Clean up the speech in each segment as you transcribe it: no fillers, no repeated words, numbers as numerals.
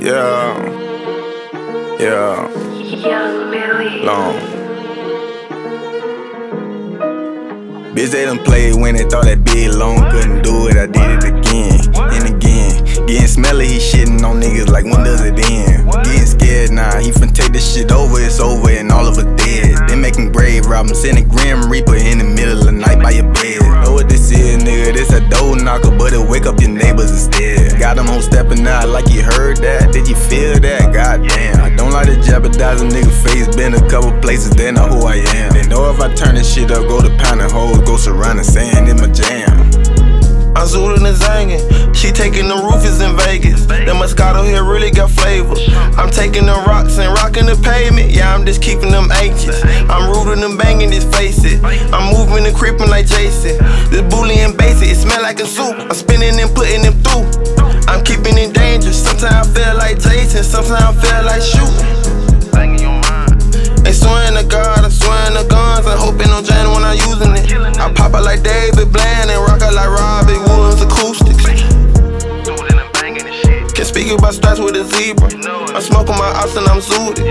Yeah. Young Millie. Long. Bitch, they done played when they thought that big long couldn't do it. I did it again and again. Getting smelly, he shitting on niggas like when does it end? Getting scared now, he finna take this shit over, it's over and all of us dead. They making grave robbing, sending Grim Reaper in the middle of the night by your bed. Know what this is, nigga? This a door knocker, but it'll wake up your neighbors instead. Got them on stepping out like you heard that. Did you feel that? Goddamn. I don't like to jeopardize a nigga face. Been a couple places, they know who I am. They know if I turn this shit up, go to pounding hoes, go surrounding sand in my jam. I'm zooting and zangin'. She taking the roofies in Vegas. The Moscato here really got flavor. I'm taking the rocks and rocking the pavement. Yeah, I'm just keeping them anxious. I'm rooting and banging, just face it. I'm moving and creeping like Jason. This Boolean basic, it smell like a soup. I'm spinning and putting them through. I'm keeping it dangerous. Sometimes I feel like Jason, sometimes I feel like shooting. They swearing to God, I'm swearing to guns. I'm hoping on Jan when I'm using it. I pop out like David Bland and rock out like Robbie Williams acoustics. Can speak about stripes with a zebra. I'm smoking my ops and I'm zooted.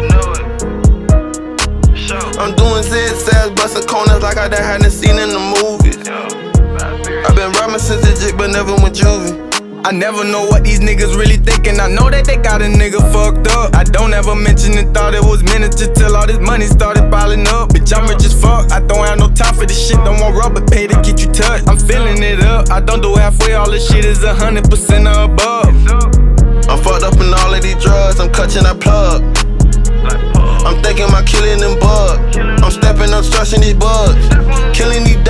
I'm doing zigzags, busting corners like I done hadn't seen in the movies. I've been robbing since the jig, but never went juvie. I never know what these niggas really thinking. I know that they got a nigga fucked up. I don't ever mention it, thought it was miniature till all this money started piling up. Bitch, I'm rich as fuck, I don't have no time for this shit. Don't want rubber, pay to get you touched. I'm filling it up, I don't do halfway, all this shit is 100% or above. I'm fucked up in all of these drugs, I'm clutching, I plug. I'm thinking about killing them bugs. I'm stepping up, stressing these bugs. Killing these